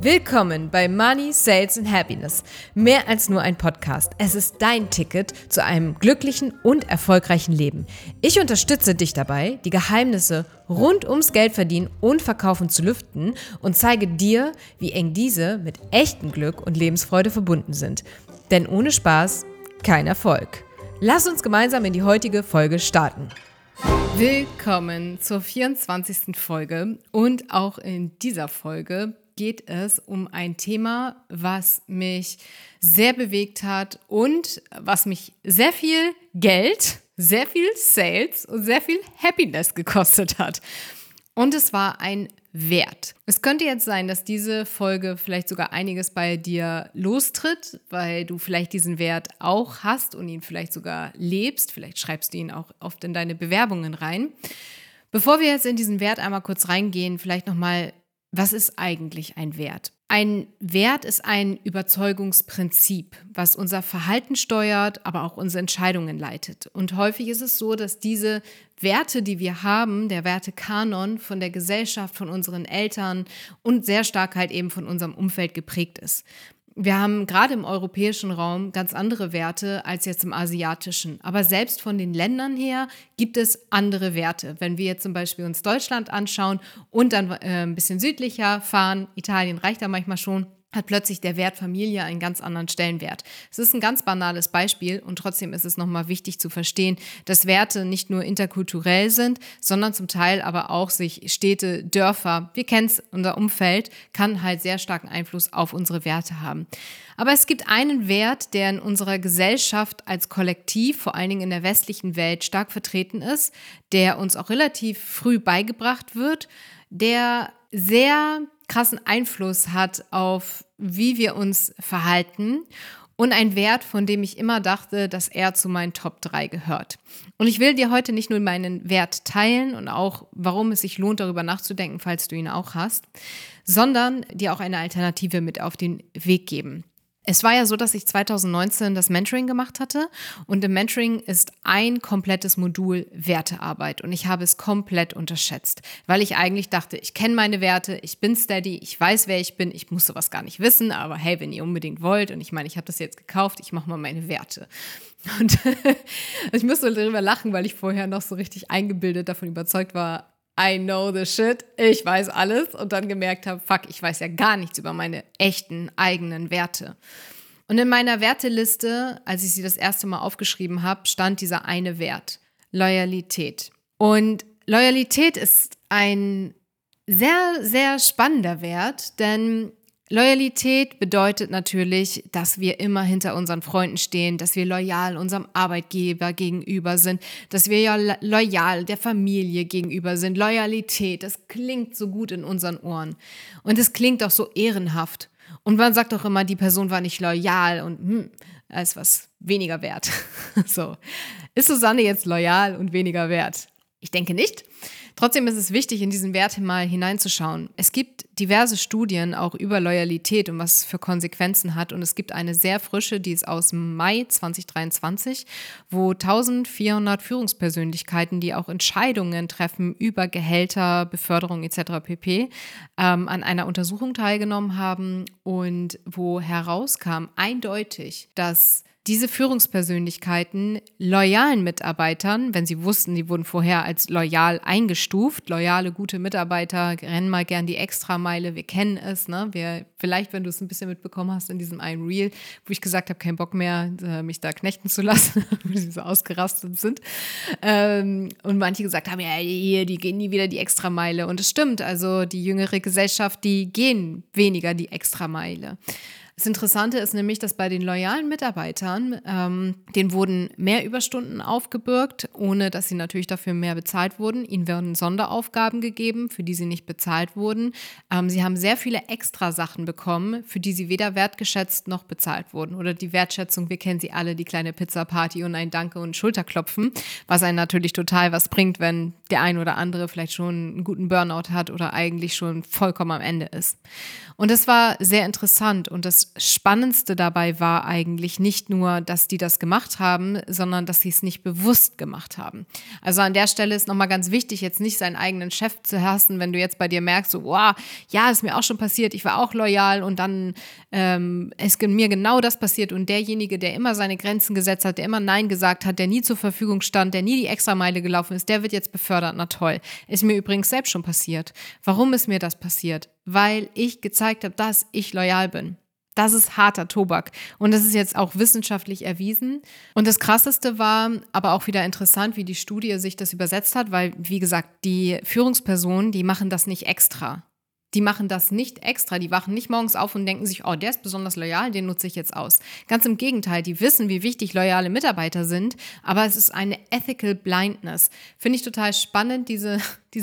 Willkommen bei Money, Sales and Happiness. Mehr als nur ein Podcast. Es ist dein Ticket zu einem glücklichen und erfolgreichen Leben. Ich unterstütze dich dabei, die Geheimnisse rund ums Geldverdienen und Verkaufen zu lüften und zeige dir, wie eng diese mit echtem Glück und Lebensfreude verbunden sind. Denn ohne Spaß kein Erfolg. Lass uns gemeinsam in die heutige Folge starten. Willkommen zur 24. Folge und auch in dieser Folge geht es um ein Thema, was mich sehr bewegt hat und was mich sehr viel Geld, sehr viel Sales und sehr viel Happiness gekostet hat. Und es war ein Wert. Es könnte jetzt sein, dass diese Folge vielleicht sogar einiges bei dir lostritt, weil du vielleicht diesen Wert auch hast und ihn vielleicht sogar lebst. Vielleicht schreibst du ihn auch oft in deine Bewerbungen rein. Bevor wir jetzt in diesen Wert einmal kurz reingehen, vielleicht nochmal: Was ist eigentlich ein Wert? Ein Wert ist ein Überzeugungsprinzip, was unser Verhalten steuert, aber auch unsere Entscheidungen leitet. Und häufig ist es so, dass diese Werte, die wir haben, der Wertekanon von der Gesellschaft, von unseren Eltern und sehr stark halt eben von unserem Umfeld geprägt ist. Wir haben gerade im europäischen Raum ganz andere Werte als jetzt im asiatischen. Aber selbst von den Ländern her gibt es andere Werte. Wenn wir jetzt zum Beispiel uns Deutschland anschauen und dann ein bisschen südlicher fahren, Italien reicht da manchmal schon, hat plötzlich der Wert Familie einen ganz anderen Stellenwert. Es ist ein ganz banales Beispiel und trotzdem ist es nochmal wichtig zu verstehen, dass Werte nicht nur interkulturell sind, sondern zum Teil aber auch sich Städte, Dörfer, wir kennen es, unser Umfeld kann halt sehr starken Einfluss auf unsere Werte haben. Aber es gibt einen Wert, der in unserer Gesellschaft als Kollektiv, vor allen Dingen in der westlichen Welt, stark vertreten ist, der uns auch relativ früh beigebracht wird, der sehr krassen Einfluss hat auf, wie wir uns verhalten, und ein Wert, von dem ich immer dachte, dass er zu meinen Top 3 gehört. Und ich will dir heute nicht nur meinen Wert teilen und auch, warum es sich lohnt, darüber nachzudenken, falls du ihn auch hast, sondern dir auch eine Alternative mit auf den Weg geben. Es war ja so, dass ich 2019 das Mentoring gemacht hatte und im Mentoring ist ein komplettes Modul Wertearbeit und ich habe es komplett unterschätzt, weil ich eigentlich dachte, ich kenne meine Werte, ich bin steady, ich weiß, wer ich bin, ich muss sowas gar nicht wissen, aber hey, wenn ihr unbedingt wollt und ich meine, ich habe das jetzt gekauft, ich mache mal meine Werte. Und ich musste darüber lachen, weil ich vorher noch so richtig eingebildet davon überzeugt war, I know the shit, ich weiß alles und dann gemerkt habe, fuck, ich weiß ja gar nichts über meine echten eigenen Werte. Und in meiner Werteliste, als ich sie das erste Mal aufgeschrieben habe, stand dieser eine Wert, Loyalität. Und Loyalität ist ein sehr, sehr spannender Wert, denn Loyalität bedeutet natürlich, dass wir immer hinter unseren Freunden stehen, dass wir loyal unserem Arbeitgeber gegenüber sind, dass wir ja loyal der Familie gegenüber sind. Loyalität, das klingt so gut in unseren Ohren und es klingt auch so ehrenhaft. Und man sagt auch immer, die Person war nicht loyal und ist was weniger wert. So. Ist Susanne jetzt loyal und weniger wert? Ich denke nicht. Trotzdem ist es wichtig, in diesen Wert mal hineinzuschauen. Es gibt diverse Studien auch über Loyalität und was es für Konsequenzen hat. Und es gibt eine sehr frische, die ist aus Mai 2023, wo 1400 Führungspersönlichkeiten, die auch Entscheidungen treffen über Gehälter, Beförderung etc. pp., an einer Untersuchung teilgenommen haben und wo herauskam eindeutig, dass diese Führungspersönlichkeiten loyalen Mitarbeitern, wenn sie wussten, die wurden vorher als loyal eingestuft, loyale, gute Mitarbeiter rennen mal gern die Extrameile, wir kennen es, ne? Vielleicht, wenn du es ein bisschen mitbekommen hast in diesem einen Reel, wo ich gesagt habe, kein Bock mehr, mich da knechten zu lassen, wie sie so ausgerastet sind. Und manche gesagt haben, ja, hier, die gehen nie wieder die Extrameile. Und es stimmt, also die jüngere Gesellschaft, die gehen weniger die Extrameile. Das Interessante ist nämlich, dass bei den loyalen Mitarbeitern, denen wurden mehr Überstunden aufgebürgt, ohne dass sie natürlich dafür mehr bezahlt wurden. Ihnen werden Sonderaufgaben gegeben, für die sie nicht bezahlt wurden. Sie haben sehr viele Extrasachen bekommen, für die sie weder wertgeschätzt noch bezahlt wurden. Oder die Wertschätzung, wir kennen sie alle, die kleine Pizza-Party und ein Danke und Schulterklopfen, was einen natürlich total was bringt, wenn der ein oder andere vielleicht schon einen guten Burnout hat oder eigentlich schon vollkommen am Ende ist. Und das war sehr interessant und das Spannendste dabei war eigentlich nicht nur, dass die das gemacht haben, sondern dass sie es nicht bewusst gemacht haben. Also an der Stelle ist nochmal ganz wichtig, jetzt nicht seinen eigenen Chef zu hassen, wenn du jetzt bei dir merkst, so, wow, ja, ist mir auch schon passiert, ich war auch loyal und dann ist mir genau das passiert und derjenige, der immer seine Grenzen gesetzt hat, der immer Nein gesagt hat, der nie zur Verfügung stand, der nie die Extrameile gelaufen ist, der wird jetzt befördert. Na toll. Ist mir übrigens selbst schon passiert. Warum ist mir das passiert? Weil ich gezeigt habe, dass ich loyal bin. Das ist harter Tobak. Und das ist jetzt auch wissenschaftlich erwiesen. Und das Krasseste war aber auch wieder interessant, wie die Studie sich das übersetzt hat, weil, wie gesagt, die Führungspersonen, die machen das nicht extra. Die machen das nicht extra, die wachen nicht morgens auf und denken sich, oh, der ist besonders loyal, den nutze ich jetzt aus. Ganz im Gegenteil, die wissen, wie wichtig loyale Mitarbeiter sind, aber es ist eine ethical blindness. Finde ich total spannend, diese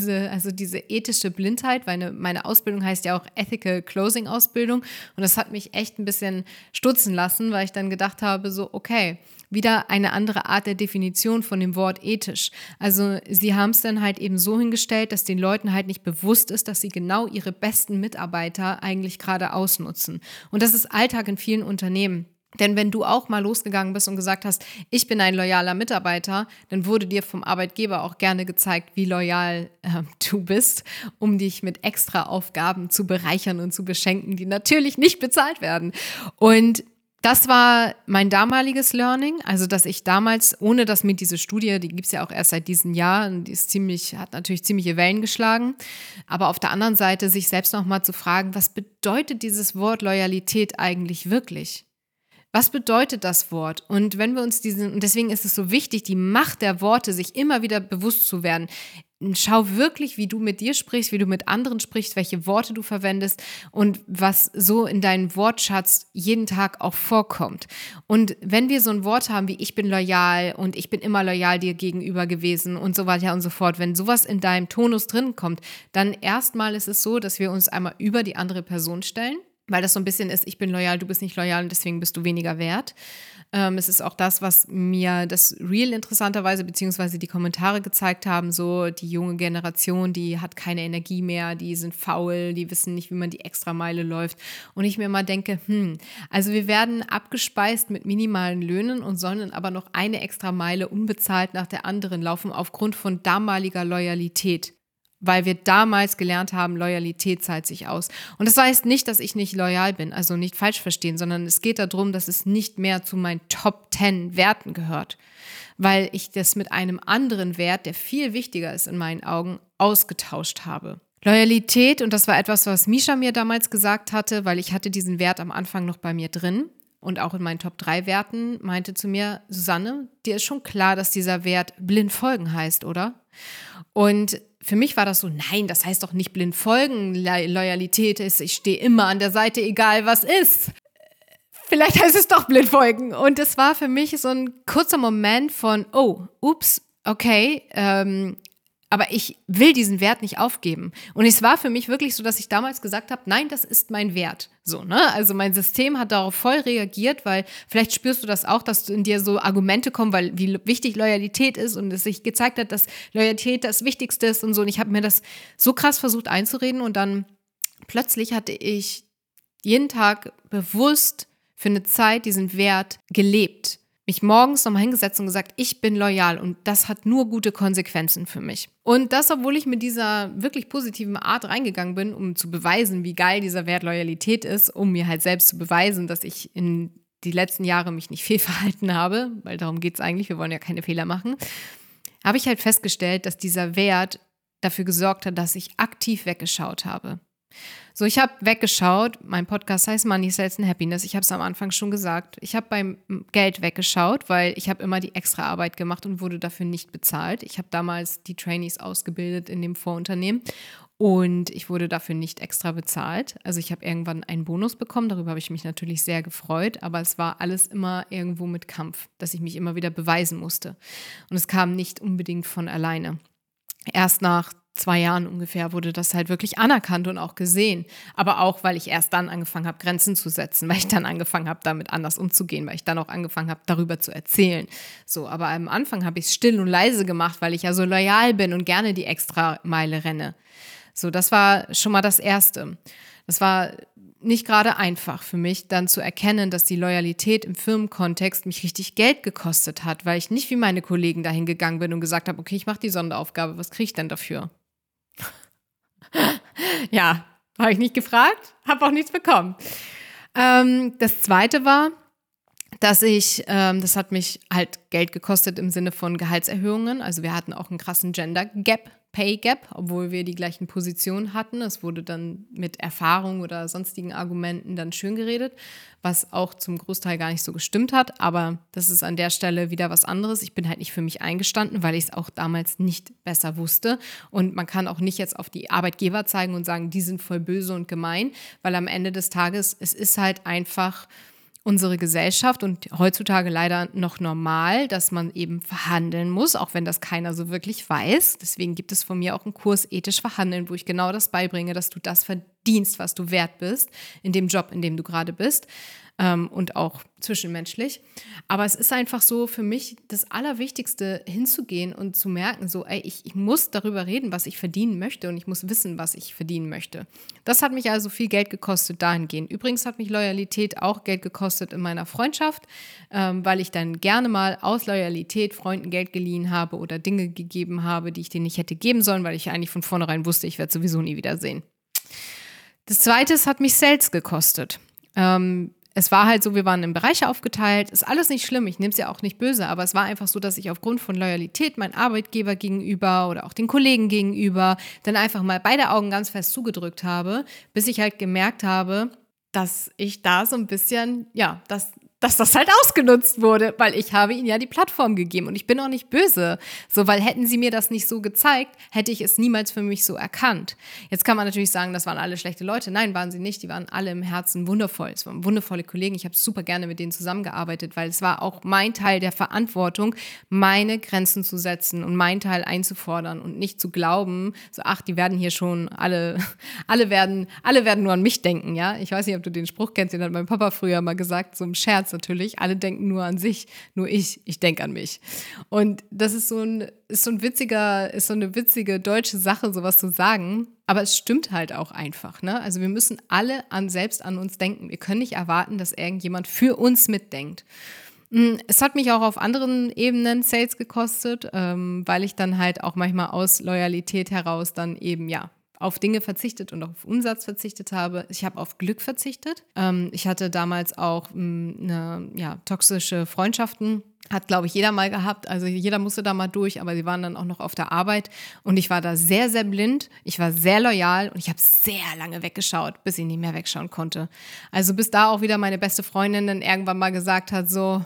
ethische Blindheit, weil meine Ausbildung heißt ja auch Ethical Closing Ausbildung und das hat mich echt ein bisschen stutzen lassen, weil ich dann gedacht habe, so okay, wieder eine andere Art der Definition von dem Wort ethisch. Also sie haben es dann halt eben so hingestellt, dass den Leuten halt nicht bewusst ist, dass sie genau ihre besten Mitarbeiter eigentlich gerade ausnutzen. Und das ist Alltag in vielen Unternehmen. Denn wenn du auch mal losgegangen bist und gesagt hast, ich bin ein loyaler Mitarbeiter, dann wurde dir vom Arbeitgeber auch gerne gezeigt, wie loyal du bist, um dich mit extra Aufgaben zu bereichern und zu beschenken, die natürlich nicht bezahlt werden. Und das war mein damaliges Learning, also dass ich damals, ohne dass mir diese Studie, die gibt es ja auch erst seit diesem Jahr, und die ist hat natürlich ziemliche Wellen geschlagen, aber auf der anderen Seite sich selbst nochmal zu fragen, was bedeutet dieses Wort Loyalität eigentlich wirklich? Was bedeutet das Wort? Und wenn wir uns und deswegen ist es so wichtig, die Macht der Worte, sich immer wieder bewusst zu werden. Schau wirklich, wie du mit dir sprichst, wie du mit anderen sprichst, welche Worte du verwendest und was so in deinem Wortschatz jeden Tag auch vorkommt. Und wenn wir so ein Wort haben wie ich bin loyal und ich bin immer loyal dir gegenüber gewesen und so weiter und so fort, wenn sowas in deinem Tonus drin kommt, dann erstmal ist es so, dass wir uns einmal über die andere Person stellen, weil das so ein bisschen ist, ich bin loyal, du bist nicht loyal und deswegen bist du weniger wert. Es ist auch das, was mir das Reel interessanterweise, beziehungsweise die Kommentare gezeigt haben, so die junge Generation, die hat keine Energie mehr, die sind faul, die wissen nicht, wie man die Extrameile läuft. Und ich mir immer denke, also wir werden abgespeist mit minimalen Löhnen und sollen dann aber noch eine Extrameile unbezahlt nach der anderen laufen aufgrund von damaliger Loyalität. Weil wir damals gelernt haben, Loyalität zahlt sich aus. Und das heißt nicht, dass ich nicht loyal bin, also nicht falsch verstehen, sondern es geht darum, dass es nicht mehr zu meinen Top 10 Werten gehört, weil ich das mit einem anderen Wert, der viel wichtiger ist in meinen Augen, ausgetauscht habe. Loyalität, und das war etwas, was Misha mir damals gesagt hatte, weil ich hatte diesen Wert am Anfang noch bei mir drin und auch in meinen Top 3 Werten, meinte zu mir, Susanne, dir ist schon klar, dass dieser Wert blind folgen heißt, oder? Und für mich war das so, nein, das heißt doch nicht blind folgen. Loyalität ist, ich stehe immer an der Seite, egal was ist. Vielleicht heißt es doch blind folgen. Und es war für mich so ein kurzer Moment von, oh, ups, okay, aber ich will diesen Wert nicht aufgeben. Und es war für mich wirklich so, dass ich damals gesagt habe, nein, das ist mein Wert. So, ne? Also mein System hat darauf voll reagiert, weil vielleicht spürst du das auch, dass in dir so Argumente kommen, weil wie wichtig Loyalität ist und es sich gezeigt hat, dass Loyalität das Wichtigste ist und so. Und ich habe mir das so krass versucht einzureden und dann plötzlich hatte ich jeden Tag bewusst für eine Zeit diesen Wert gelebt. Mich morgens nochmal hingesetzt und gesagt, ich bin loyal und das hat nur gute Konsequenzen für mich. Und das, obwohl ich mit dieser wirklich positiven Art reingegangen bin, um zu beweisen, wie geil dieser Wert Loyalität ist, um mir halt selbst zu beweisen, dass ich in die letzten Jahre mich nicht fehlverhalten habe, weil darum geht es eigentlich, wir wollen ja keine Fehler machen, habe ich halt festgestellt, dass dieser Wert dafür gesorgt hat, dass ich aktiv weggeschaut habe. So, ich habe weggeschaut, mein Podcast heißt Money, Sales and Happiness, ich habe es am Anfang schon gesagt, ich habe beim Geld weggeschaut, weil ich habe immer die extra Arbeit gemacht und wurde dafür nicht bezahlt. Ich habe damals die Trainees ausgebildet in dem Vorunternehmen und ich wurde dafür nicht extra bezahlt. Also ich habe irgendwann einen Bonus bekommen, darüber habe ich mich natürlich sehr gefreut, aber es war alles immer irgendwo mit Kampf, dass ich mich immer wieder beweisen musste und es kam nicht unbedingt von alleine. Erst nach 2 Jahren ungefähr wurde das halt wirklich anerkannt und auch gesehen. Aber auch, weil ich erst dann angefangen habe, Grenzen zu setzen, weil ich dann angefangen habe, damit anders umzugehen, weil ich dann auch angefangen habe, darüber zu erzählen. So, aber am Anfang habe ich es still und leise gemacht, weil ich ja so loyal bin und gerne die Extrameile renne. So, das war schon mal das Erste. Das war nicht gerade einfach für mich, dann zu erkennen, dass die Loyalität im Firmenkontext mich richtig Geld gekostet hat, weil ich nicht wie meine Kollegen dahin gegangen bin und gesagt habe, okay, ich mache die Sonderaufgabe, was kriege ich denn dafür? Ja, habe ich nicht gefragt, habe auch nichts bekommen. Das Zweite war, dass das hat mich halt Geld gekostet im Sinne von Gehaltserhöhungen. Also wir hatten auch einen krassen Gender Gap, Pay Gap, obwohl wir die gleichen Positionen hatten. Es wurde dann mit Erfahrung oder sonstigen Argumenten dann schön geredet, was auch zum Großteil gar nicht so gestimmt hat. Aber das ist an der Stelle wieder was anderes. Ich bin halt nicht für mich eingestanden, weil ich es auch damals nicht besser wusste. Und man kann auch nicht jetzt auf die Arbeitgeber zeigen und sagen, die sind voll böse und gemein, weil am Ende des Tages, es ist halt einfach unsere Gesellschaft und heutzutage leider noch normal, dass man eben verhandeln muss, auch wenn das keiner so wirklich weiß. Deswegen gibt es von mir auch einen Kurs Ethisch Verhandeln, wo ich genau das beibringe, dass du das verdienst, was du wert bist, in dem Job, in dem du gerade bist, und auch zwischenmenschlich. Aber es ist einfach so für mich das Allerwichtigste, hinzugehen und zu merken, so, ey, ich muss darüber reden, was ich verdienen möchte und ich muss wissen, was ich verdienen möchte. Das hat mich also viel Geld gekostet dahingehend. Übrigens hat mich Loyalität auch Geld gekostet in meiner Freundschaft, weil ich dann gerne mal aus Loyalität Freunden Geld geliehen habe oder Dinge gegeben habe, die ich denen nicht hätte geben sollen, weil ich eigentlich von vornherein wusste, ich werde sowieso nie wiedersehen. Das Zweite, es hat mich Sales gekostet. Es war halt so, wir waren in Bereiche aufgeteilt, ist alles nicht schlimm, ich nehme es ja auch nicht böse, aber es war einfach so, dass ich aufgrund von Loyalität meinem Arbeitgeber gegenüber oder auch den Kollegen gegenüber dann einfach mal beide Augen ganz fest zugedrückt habe, bis ich halt gemerkt habe, dass ich da so ein bisschen, ja, dass das halt ausgenutzt wurde, weil ich habe ihnen ja die Plattform gegeben und ich bin auch nicht böse, so, weil hätten sie mir das nicht so gezeigt, hätte ich es niemals für mich so erkannt. Jetzt kann man natürlich sagen, das waren alle schlechte Leute. Nein, waren sie nicht, die waren alle im Herzen wundervoll. Es waren wundervolle Kollegen, ich habe super gerne mit denen zusammengearbeitet, weil es war auch mein Teil der Verantwortung, meine Grenzen zu setzen und meinen Teil einzufordern und nicht zu glauben, so, ach, die werden hier schon alle werden nur an mich denken, ja. Ich weiß nicht, ob du den Spruch kennst, den hat mein Papa früher mal gesagt, so im Scherz natürlich, alle denken nur an sich, nur ich denke an mich. Und das ist so eine witzige deutsche Sache, sowas zu sagen, aber es stimmt halt auch einfach, ne? Also wir müssen alle selbst an uns denken. Wir können nicht erwarten, dass irgendjemand für uns mitdenkt. Es hat mich auch auf anderen Ebenen Sales gekostet, weil ich dann halt auch manchmal aus Loyalität heraus dann eben, ja, auf Dinge verzichtet und auf Umsatz verzichtet habe. Ich habe auf Glück verzichtet. Ich hatte damals auch toxische Freundschaften. Hat, glaube ich, jeder mal gehabt. Also jeder musste da mal durch, aber sie waren dann auch noch auf der Arbeit. Und ich war da sehr, sehr blind. Ich war sehr loyal und ich habe sehr lange weggeschaut, bis ich nicht mehr wegschauen konnte. Also bis da auch wieder meine beste Freundin dann irgendwann mal gesagt hat, so,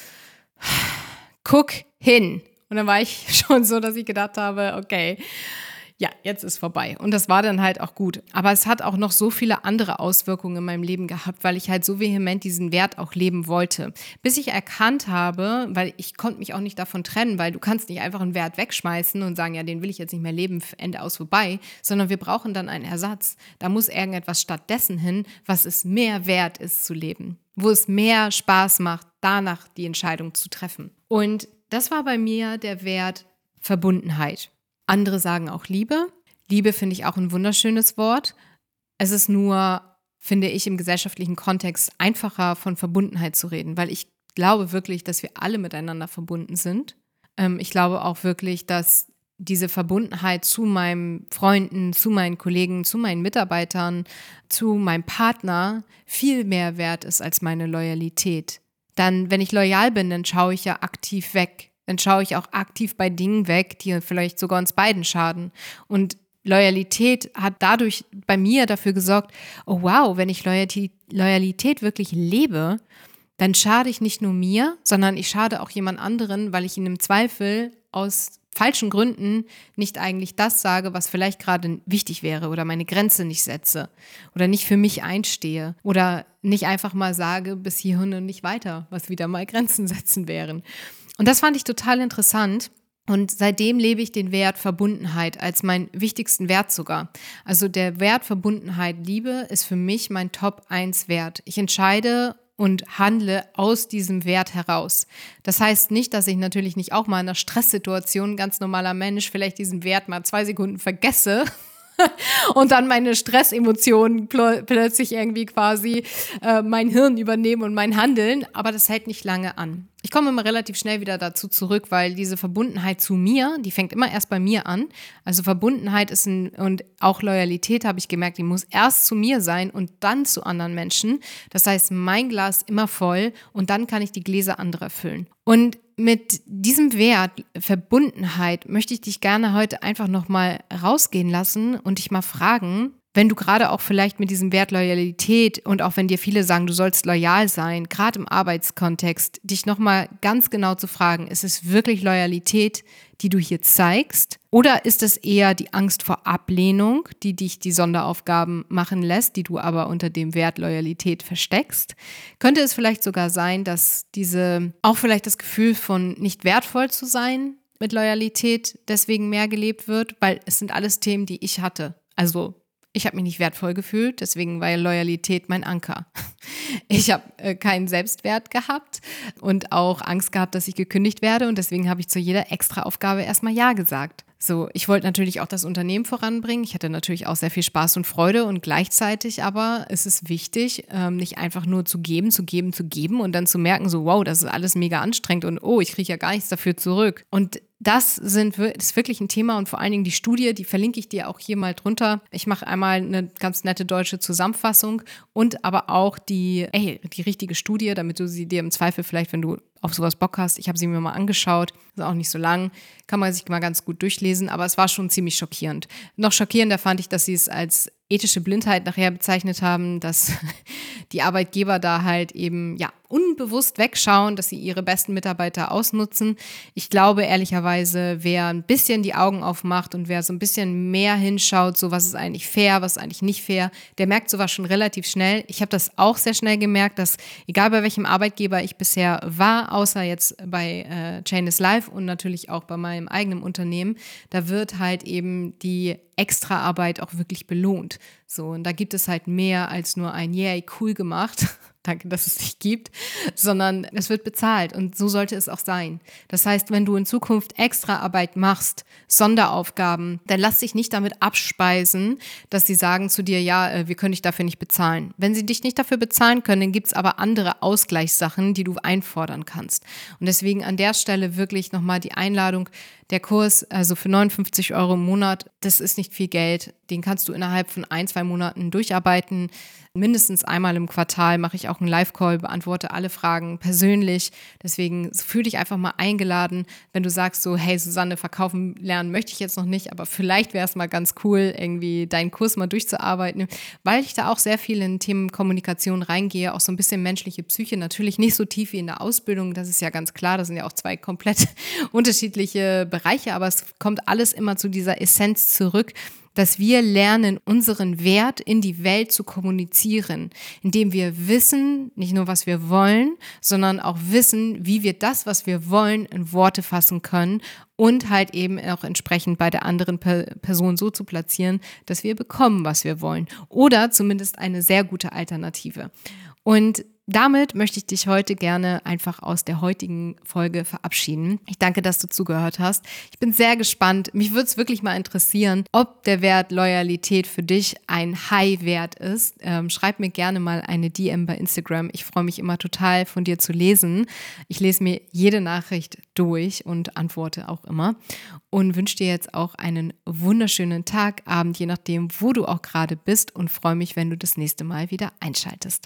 guck hin. Und dann war ich schon so, dass ich gedacht habe, okay, ja, jetzt ist vorbei. Und das war dann halt auch gut. Aber es hat auch noch so viele andere Auswirkungen in meinem Leben gehabt, weil ich halt so vehement diesen Wert auch leben wollte. Bis ich erkannt habe, weil ich konnte mich auch nicht davon trennen, weil du kannst nicht einfach einen Wert wegschmeißen und sagen, ja, den will ich jetzt nicht mehr leben, Ende aus, vorbei, sondern wir brauchen dann einen Ersatz. Da muss irgendetwas stattdessen hin, was es mehr wert ist zu leben, wo es mehr Spaß macht, danach die Entscheidung zu treffen. Und das war bei mir der Wert Verbundenheit. Andere sagen auch Liebe. Liebe finde ich auch ein wunderschönes Wort. Es ist nur, finde ich, im gesellschaftlichen Kontext einfacher von Verbundenheit zu reden, weil ich glaube wirklich, dass wir alle miteinander verbunden sind. Ich glaube auch wirklich, dass diese Verbundenheit zu meinen Freunden, zu meinen Kollegen, zu meinen Mitarbeitern, zu meinem Partner viel mehr wert ist als meine Loyalität. Dann, wenn ich loyal bin, dann schaue ich ja aktiv weg. Dann schaue ich auch aktiv bei Dingen weg, die vielleicht sogar uns beiden schaden. Und Loyalität hat dadurch bei mir dafür gesorgt, oh wow, wenn ich Loyalität wirklich lebe, dann schade ich nicht nur mir, sondern ich schade auch jemand anderen, weil ich ihn im Zweifel aus falschen Gründen nicht eigentlich das sage, was vielleicht gerade wichtig wäre oder meine Grenze nicht setze oder nicht für mich einstehe oder nicht einfach mal sage, bis hierhin und nicht weiter, was wieder mal Grenzen setzen wären. Und das fand ich total interessant, Und seitdem lebe ich den Wert Verbundenheit als meinen wichtigsten Wert sogar. Also der Wert Verbundenheit, Liebe ist für mich mein Top 1 Wert. Ich entscheide und handle aus diesem Wert heraus. Das heißt nicht, dass ich natürlich nicht auch mal in einer Stresssituation, ganz normaler Mensch, vielleicht diesen Wert mal 2 Sekunden vergesse und dann meine Stressemotionen plötzlich irgendwie quasi mein Hirn übernehmen und mein Handeln, aber das hält nicht lange an. Ich komme immer relativ schnell wieder dazu zurück, weil diese Verbundenheit zu mir, die fängt immer erst bei mir an. Also Verbundenheit und auch Loyalität habe ich gemerkt, die muss erst zu mir sein und dann zu anderen Menschen. Das heißt, mein Glas immer voll und dann kann ich die Gläser anderer füllen. Und mit diesem Wert Verbundenheit möchte ich dich gerne heute einfach nochmal rausgehen lassen und dich mal fragen, wenn du gerade auch vielleicht mit diesem Wert Loyalität und auch wenn dir viele sagen, du sollst loyal sein, gerade im Arbeitskontext, dich nochmal ganz genau zu fragen, ist es wirklich Loyalität, die du hier zeigst? Oder ist es eher die Angst vor Ablehnung, die dich die Sonderaufgaben machen lässt, die du aber unter dem Wert Loyalität versteckst? Könnte es vielleicht sogar sein, dass auch vielleicht das Gefühl von nicht wertvoll zu sein mit Loyalität deswegen mehr gelebt wird? Weil es sind alles Themen, die ich hatte. Also ich habe mich nicht wertvoll gefühlt, deswegen war Loyalität mein Anker. Ich habe keinen Selbstwert gehabt und auch Angst gehabt, dass ich gekündigt werde und deswegen habe ich zu jeder Extraaufgabe erstmal Ja gesagt. So, ich wollte natürlich auch das Unternehmen voranbringen. Ich hatte natürlich auch sehr viel Spaß und Freude und gleichzeitig aber ist es wichtig, nicht einfach nur zu geben und dann zu merken, so wow, das ist alles mega anstrengend und oh, ich kriege ja gar nichts dafür zurück. Und das ist wirklich ein Thema und vor allen Dingen die Studie, die verlinke ich dir auch hier mal drunter. Ich mache einmal eine ganz nette deutsche Zusammenfassung und aber auch die richtige Studie, damit du sie dir im Zweifel vielleicht, wenn du auf sowas Bock hast, ich habe sie mir mal angeschaut, ist auch nicht so lang, kann man sich mal ganz gut durchlesen, aber es war schon ziemlich schockierend. Noch schockierender fand ich, dass sie es als ethische Blindheit nachher bezeichnet haben, dass die Arbeitgeber da halt eben unbewusst wegschauen, dass sie ihre besten Mitarbeiter ausnutzen. Ich glaube ehrlicherweise, wer ein bisschen die Augen aufmacht und wer so ein bisschen mehr hinschaut, so was ist eigentlich fair, was ist eigentlich nicht fair, der merkt sowas schon relativ schnell. Ich habe das auch sehr schnell gemerkt, dass egal bei welchem Arbeitgeber ich bisher war, außer jetzt bei Chain is Life und natürlich auch bei meinem eigenen Unternehmen, da wird halt eben die Extraarbeit auch wirklich belohnt. So, und da gibt es halt mehr als nur ein Yay, cool gemacht. Danke, dass es dich gibt, sondern es wird bezahlt und so sollte es auch sein. Das heißt, wenn du in Zukunft Extraarbeit machst, Sonderaufgaben, dann lass dich nicht damit abspeisen, dass sie sagen zu dir, ja, wir können dich dafür nicht bezahlen. Wenn sie dich nicht dafür bezahlen können, dann gibt es aber andere Ausgleichssachen, die du einfordern kannst. Und deswegen an der Stelle wirklich nochmal die Einladung, der Kurs, also für 59 € im Monat, das ist nicht viel Geld. Den kannst du innerhalb von 1-2 Monaten durcharbeiten. Mindestens einmal im Quartal mache ich auch einen Live-Call, beantworte alle Fragen persönlich. Deswegen fühl dich einfach mal eingeladen, wenn du sagst so, hey Susanne, verkaufen lernen möchte ich jetzt noch nicht, aber vielleicht wäre es mal ganz cool, irgendwie deinen Kurs mal durchzuarbeiten, weil ich da auch sehr viel in Themen Kommunikation reingehe, auch so ein bisschen menschliche Psyche, natürlich nicht so tief wie in der Ausbildung, das ist ja ganz klar, das sind ja auch 2 komplett unterschiedliche Bereiche, aber es kommt alles immer zu dieser Essenz zurück, dass wir lernen, unseren Wert in die Welt zu kommunizieren, indem wir wissen, nicht nur, was wir wollen, sondern auch wissen, wie wir das, was wir wollen, in Worte fassen können und halt eben auch entsprechend bei der anderen Person so zu platzieren, dass wir bekommen, was wir wollen oder zumindest eine sehr gute Alternative. Und damit möchte ich dich heute gerne einfach aus der heutigen Folge verabschieden. Ich danke, dass du zugehört hast. Ich bin sehr gespannt. Mich würde es wirklich mal interessieren, ob der Wert Loyalität für dich ein High-Wert ist. Schreib mir gerne mal eine DM bei Instagram. Ich freue mich immer total, von dir zu lesen. Ich lese mir jede Nachricht durch und antworte auch immer. Und wünsche dir jetzt auch einen wunderschönen Tag, Abend, je nachdem, wo du auch gerade bist und freue mich, wenn du das nächste Mal wieder einschaltest.